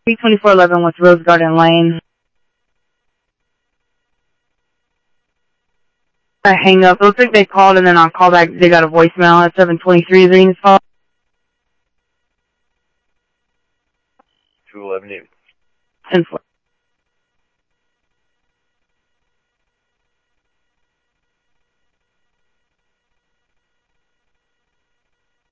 32411 West Rose Garden Lane. I hang up. It looks like they called and then on callback they got a voicemail at 7:23. Is there any call? 211. 10-4.